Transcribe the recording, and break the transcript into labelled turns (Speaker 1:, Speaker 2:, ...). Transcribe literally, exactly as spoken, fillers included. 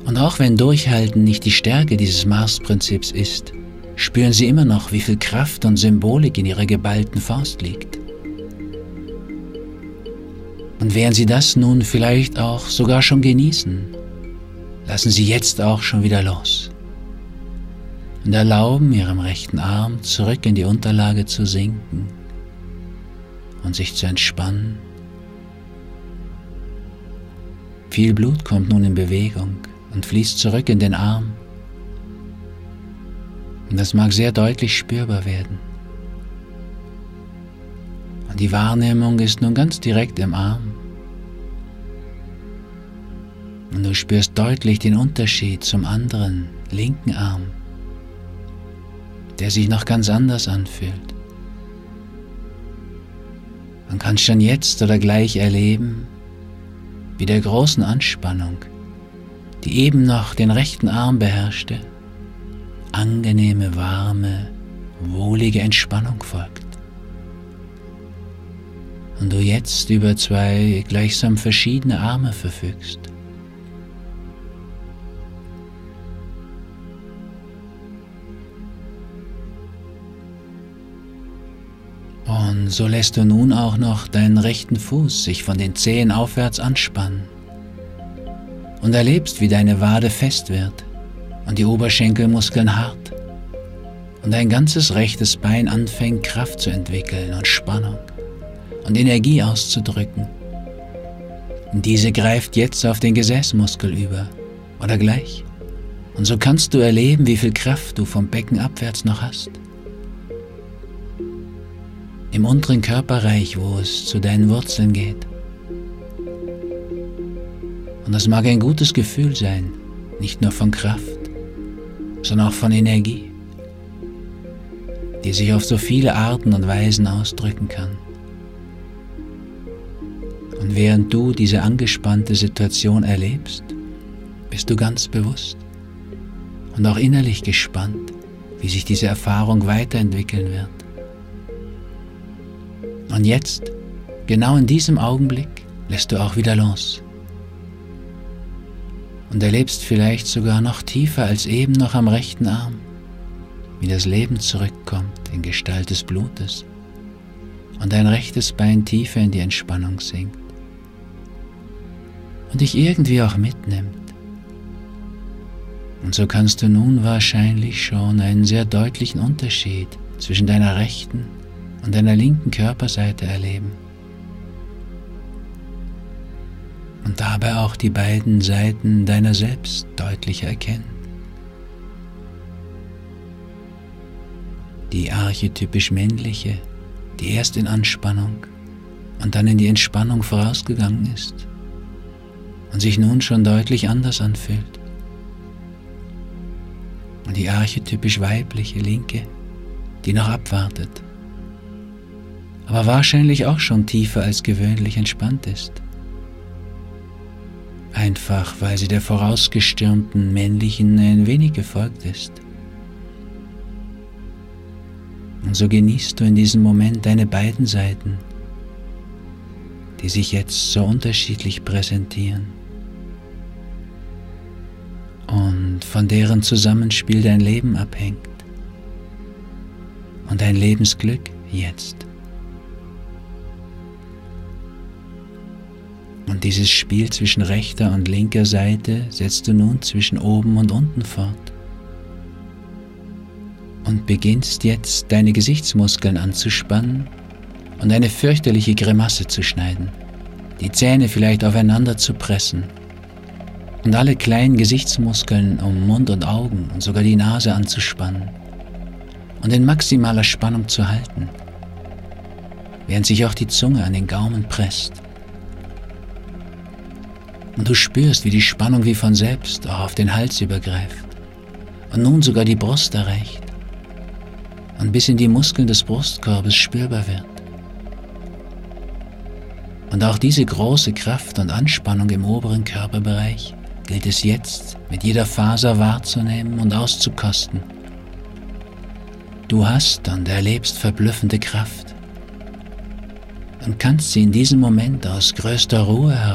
Speaker 1: Und auch wenn Durchhalten nicht die Stärke dieses Mars-Prinzips ist, spüren sie immer noch, wie viel Kraft und Symbolik in ihrer geballten Faust liegt. Und während sie das nun vielleicht auch sogar schon genießen, lassen sie jetzt auch schon wieder los und erlauben ihrem rechten Arm zurück in die Unterlage zu sinken und sich zu entspannen. Viel Blut kommt nun in Bewegung und fließt zurück in den Arm. Und das mag sehr deutlich spürbar werden. Und die Wahrnehmung ist nun ganz direkt im Arm. Und du spürst deutlich den Unterschied zum anderen, linken Arm, der sich noch ganz anders anfühlt. Man kann schon jetzt oder gleich erleben, wie der großen Anspannung, die eben noch den rechten Arm beherrschte, angenehme, warme, wohlige Entspannung folgt. Und du jetzt über zwei gleichsam verschiedene Arme verfügst. Und so lässt du nun auch noch deinen rechten Fuß sich von den Zehen aufwärts anspannen und erlebst, wie deine Wade fest wird und die Oberschenkelmuskeln hart und dein ganzes rechtes Bein anfängt Kraft zu entwickeln und Spannung und Energie auszudrücken. Und diese greift jetzt auf den Gesäßmuskel über oder gleich. Und so kannst du erleben, wie viel Kraft du vom Becken abwärts noch hast. Im unteren Körperreich, wo es zu deinen Wurzeln geht. Und das mag ein gutes Gefühl sein, nicht nur von Kraft, sondern auch von Energie, die sich auf so viele Arten und Weisen ausdrücken kann. Und während du diese angespannte Situation erlebst, bist du ganz bewusst und auch innerlich gespannt, wie sich diese Erfahrung weiterentwickeln wird. Und jetzt, genau in diesem Augenblick, lässt du auch wieder los. Und erlebst vielleicht sogar noch tiefer als eben noch am rechten Arm, wie das Leben zurückkommt in Gestalt des Blutes und dein rechtes Bein tiefer in die Entspannung sinkt und dich irgendwie auch mitnimmt. Und so kannst du nun wahrscheinlich schon einen sehr deutlichen Unterschied zwischen deiner rechten und deiner linken Körperseite erleben. Und dabei auch die beiden Seiten deiner selbst deutlicher erkennen. Die archetypisch männliche, die erst in Anspannung und dann in die Entspannung vorausgegangen ist und sich nun schon deutlich anders anfühlt. Und die archetypisch weibliche linke, die noch abwartet, aber wahrscheinlich auch schon tiefer als gewöhnlich entspannt ist. Einfach, weil sie der vorausgestürmten männlichen ein wenig gefolgt ist. Und so genießt du in diesem Moment deine beiden Seiten, die sich jetzt so unterschiedlich präsentieren und von deren Zusammenspiel dein Leben abhängt und dein Lebensglück jetzt. Und dieses Spiel zwischen rechter und linker Seite setzt du nun zwischen oben und unten fort. Und beginnst jetzt deine Gesichtsmuskeln anzuspannen und eine fürchterliche Grimasse zu schneiden, die Zähne vielleicht aufeinander zu pressen und alle kleinen Gesichtsmuskeln um Mund und Augen und sogar die Nase anzuspannen und in maximaler Spannung zu halten, während sich auch die Zunge an den Gaumen presst. Und du spürst, wie die Spannung wie von selbst auch auf den Hals übergreift und nun sogar die Brust erreicht und bis in die Muskeln des Brustkorbes spürbar wird. Und auch diese große Kraft und Anspannung im oberen Körperbereich gilt es jetzt mit jeder Faser wahrzunehmen und auszukosten. Du hast und erlebst verblüffende Kraft und kannst sie in diesem Moment aus größter Ruhe heraus